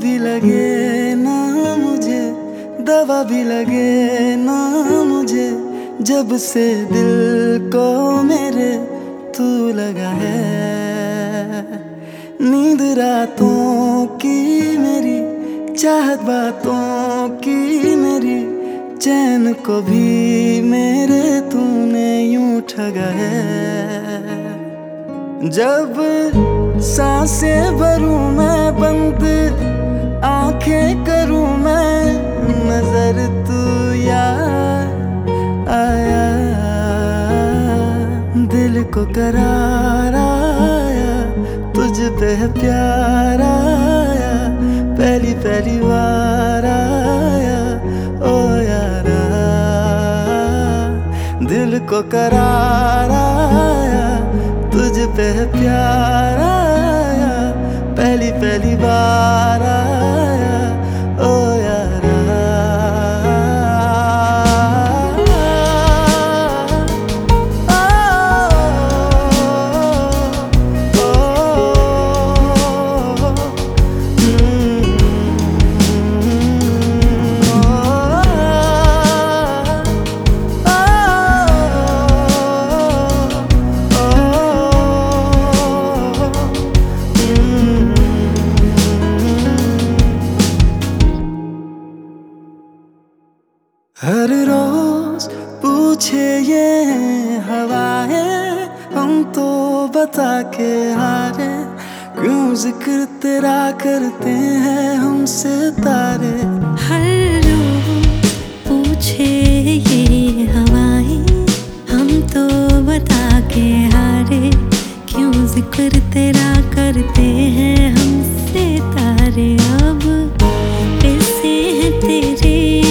भी लगे ना मुझे, दवा भी लगे ना मुझे, जब से दिल को मेरे तू लगा है। नींद रातों की मेरी, चाहत बातों की मेरी, चैन को भी मेरे तूने यूं ठगा है। जब सांसें भरूं मैं बंद, आंखें करूं मैं, नजर तू यार आया। दिल को करार आया, तुझ पे प्यार आया, पहली पहली बार आया ओ यारा। दिल को करार आया, तुझ पे प्यार आया, पहली पहली बार आया ओ यारा। हर रोज पूछे ये हवाएं, हम तो बता के हारे, क्यों जिक्र तेरा करते हैं हम सितारे। हर रोज पूछे ये हवाएं, हम तो बता के हारे, क्यों जिक्र तेरा करते हैं हम सितारे। अब कैसे है तेरे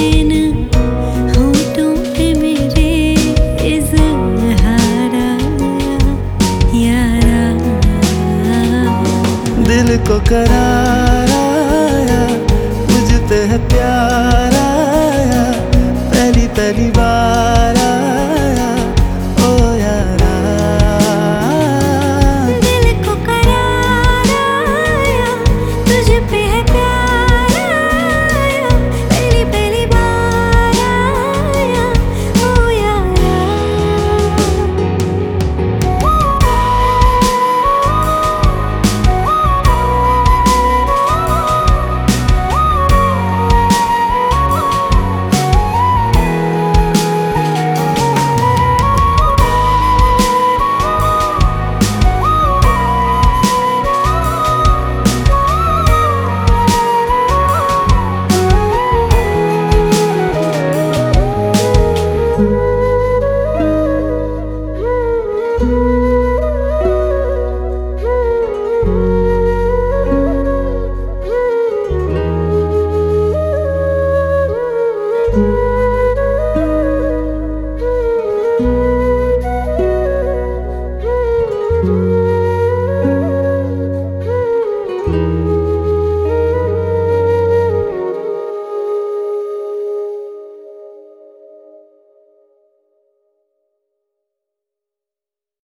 दिल को करार आया, मुझ पे है प्यार आया, पहली पहली बार